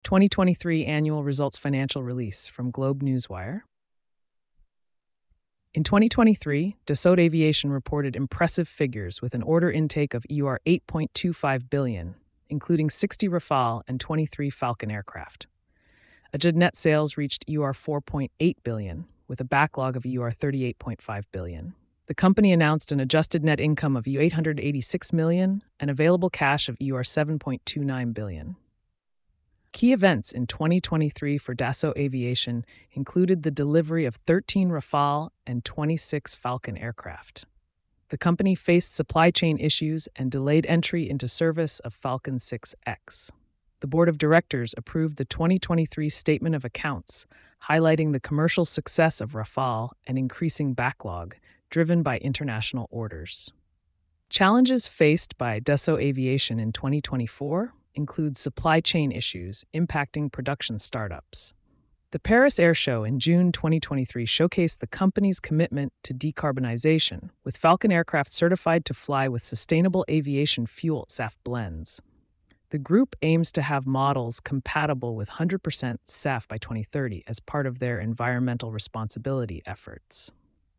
2023 Annual Results Financial Release from Globe Newswire. In 2023, Dassault Aviation reported impressive figures with an order intake of EUR 8.25 billion, including 60 Rafale and 23 Falcon aircraft. Adjusted net sales reached EUR 4.8 billion, with a backlog of EUR 38.5 billion. The company announced an adjusted net income of EUR 886 million and available cash of EUR 7.29 billion. Key events in 2023 for Dassault Aviation included the delivery of 13 Rafale and 26 Falcon aircraft. The company faced supply chain issues and delayed entry into service of Falcon 6X. The board of directors approved the 2023 Statement of Accounts, highlighting the commercial success of Rafale and increasing backlog, driven by international orders. Challenges faced by Dassault Aviation in 2024 include supply chain issues impacting production startups. The Paris Air Show in June 2023 showcased the company's commitment to decarbonization, with Falcon aircraft certified to fly with sustainable aviation fuel SAF blends. The group aims to have models compatible with 100% SAF by 2030 as part of their environmental responsibility efforts.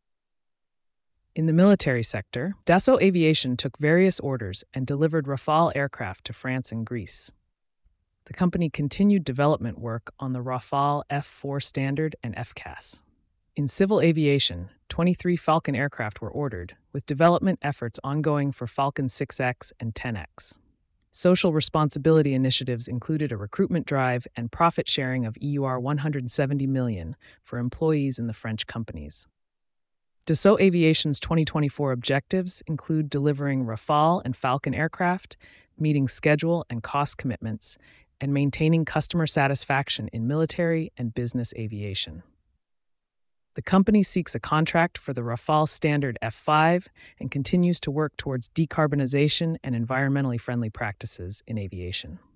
In the military sector, Dassault Aviation took various orders and delivered Rafale aircraft to France and Greece. The company continued development work on the Rafale F4 Standard and FCAS. In civil aviation, 23 Falcon aircraft were ordered, with development efforts ongoing for Falcon 6X and 10X. Social responsibility initiatives included a recruitment drive and profit sharing of EUR 170 million for employees in the French companies. Dassault Aviation's 2024 objectives include delivering Rafale and Falcon aircraft, meeting schedule and cost commitments, and maintaining customer satisfaction in military and business aviation. The company seeks a contract for the Rafale Standard F5 and continues to work towards decarbonization and environmentally friendly practices in aviation.